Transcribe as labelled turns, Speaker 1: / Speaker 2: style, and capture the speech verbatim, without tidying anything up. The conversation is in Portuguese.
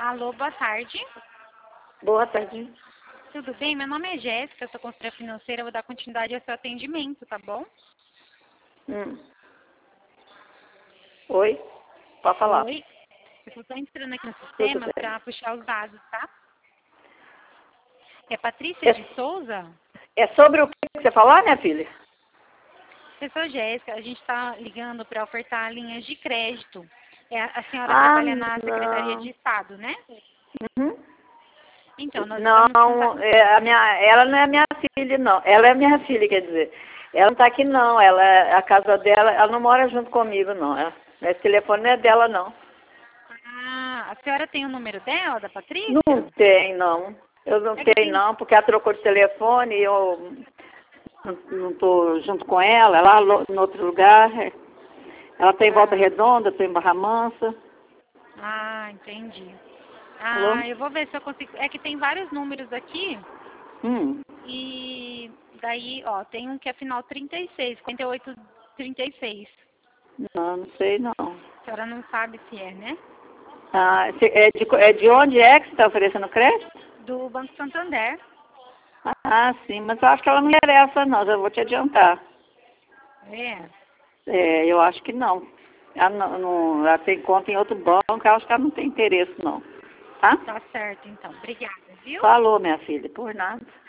Speaker 1: Alô, boa tarde.
Speaker 2: Boa tarde.
Speaker 1: Tudo bem? Meu nome é Jéssica, eu sou consultora financeira, eu vou dar continuidade ao seu atendimento, tá bom?
Speaker 2: Hum. Oi? Pode falar.
Speaker 1: Oi. Eu estou entrando aqui no
Speaker 2: Tudo
Speaker 1: sistema
Speaker 2: bem.
Speaker 1: para puxar os dados, tá? É Patrícia
Speaker 2: É,
Speaker 1: de Souza?
Speaker 2: é sobre o que você falar, minha filha?
Speaker 1: Eu sou Jéssica, a gente está ligando para ofertar linhas de crédito. É, a senhora
Speaker 2: Ah,
Speaker 1: trabalha na Secretaria de
Speaker 2: não.
Speaker 1: Estado, né?
Speaker 2: Uhum.
Speaker 1: Então, nós estamos com...
Speaker 2: Não, é, a minha, ela não é minha filha, não. Ela é minha filha, quer dizer. Ela não está aqui, não. Ela, a casa dela, ela não mora junto comigo, não. Ela, esse telefone não é dela, não.
Speaker 1: Ah, a senhora tem o número dela, da
Speaker 2: Não
Speaker 1: Patrícia?
Speaker 2: tem, não. Eu não
Speaker 1: É que
Speaker 2: tenho,
Speaker 1: tem...
Speaker 2: não, porque ela trocou de telefone e eu não estou junto com ela, ela lá no outro lugar. Ela está em Volta
Speaker 1: Ah,
Speaker 2: Redonda, estou em Barra Mansa.
Speaker 1: ah, entendi.
Speaker 2: Alô?
Speaker 1: Ah, eu vou ver se eu consigo... É que tem vários números aqui.
Speaker 2: Hum.
Speaker 1: E daí, ó, tem um que é final trinta e seis, cinquenta e oito trinta e seis.
Speaker 2: Não, não sei não.
Speaker 1: A senhora não sabe se é, né?
Speaker 2: Ah, cê- é, de, co- é de onde é que você está oferecendo crédito?
Speaker 1: Do Banco Santander.
Speaker 2: Ah, sim, mas eu acho que ela não merece, não, já vou te adiantar.
Speaker 1: É,
Speaker 2: É, eu acho que não. Ela, não, não- ela tem conta em outro banco, eu acho que ela não tem interesse, não. Tá?
Speaker 1: tá certo então. Obrigada, viu?
Speaker 2: Falou, minha filha, por nada.